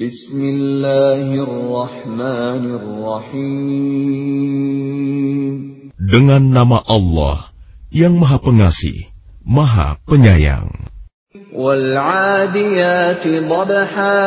Bismillahirrahmanirrahim. Dengan nama Allah yang Maha Pengasih, Maha Penyayang. Wal-'adiyati dhabha.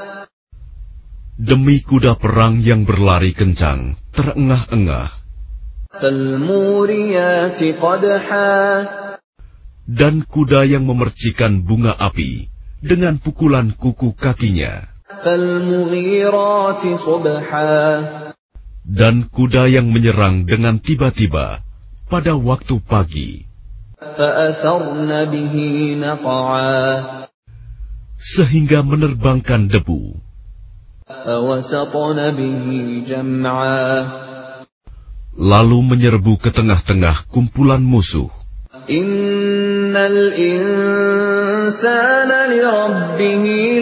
Demi kuda perang yang berlari kencang, terengah-engah. Fal-muriyati qadha. Dan kuda yang memercikan bunga api dengan pukulan kuku kakinya. Fal-mughirati subha. Dan kuda yang menyerang dengan tiba-tiba pada waktu pagi. Fa'atharna bihi naq'a. Sehingga menerbangkan debu. Fawasatna bihi jam'a. Lalu menyerbu ke tengah-tengah kumpulan musuh. Innal insana lirabbihi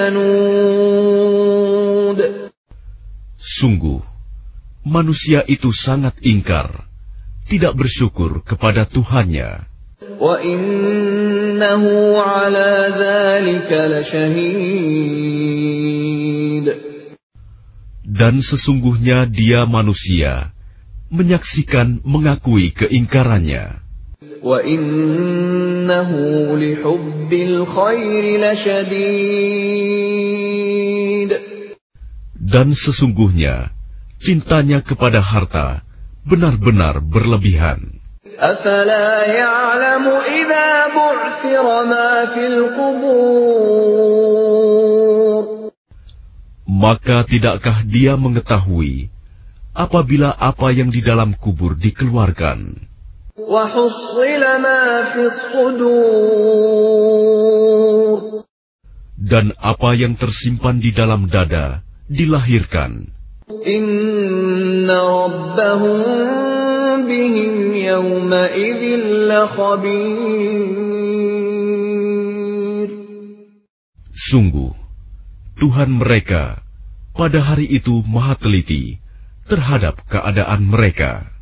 lakanud. Sungguh, manusia itu sangat ingkar, tidak bersyukur kepada Tuhannya. Wa innahu ala dzalika lasyahid. Dan sesungguhnya dia manusia, menyaksikan mengakui keingkarannya. Wa innahu lihubbil khairi lasyadid. Dan sesungguhnya cintanya kepada harta benar-benar berlebihan. Afala ya'lamu idza bu'thira ma fil qubur. Maka tidakkah dia mengetahui apabila apa yang di dalam kubur dikeluarkan? Wa hussila ma fis sudur. Dan apa yang tersimpan di dalam dada dilahirkan. Inna rabbahum bihim yawma idzin lakhabir. Sungguh, Tuhan mereka pada hari itu maha teliti terhadap keadaan mereka.